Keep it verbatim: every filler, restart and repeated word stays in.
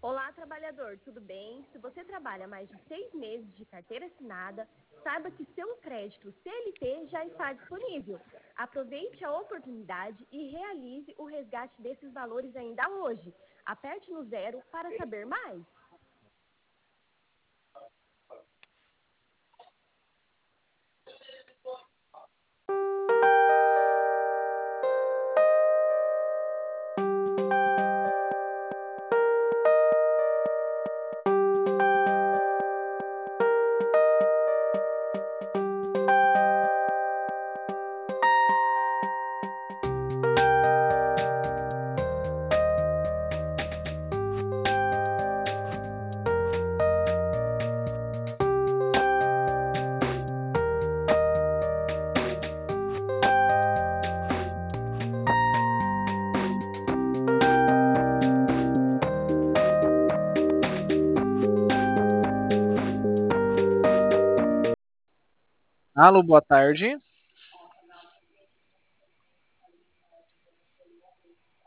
Olá, trabalhador, tudo bem? Se você trabalha mais de seis meses de carteira assinada, saiba que seu crédito C L T já está disponível. Aproveite a oportunidade e realize o resgate desses valores ainda hoje. Aperte no zero para saber mais. Alô, boa tarde.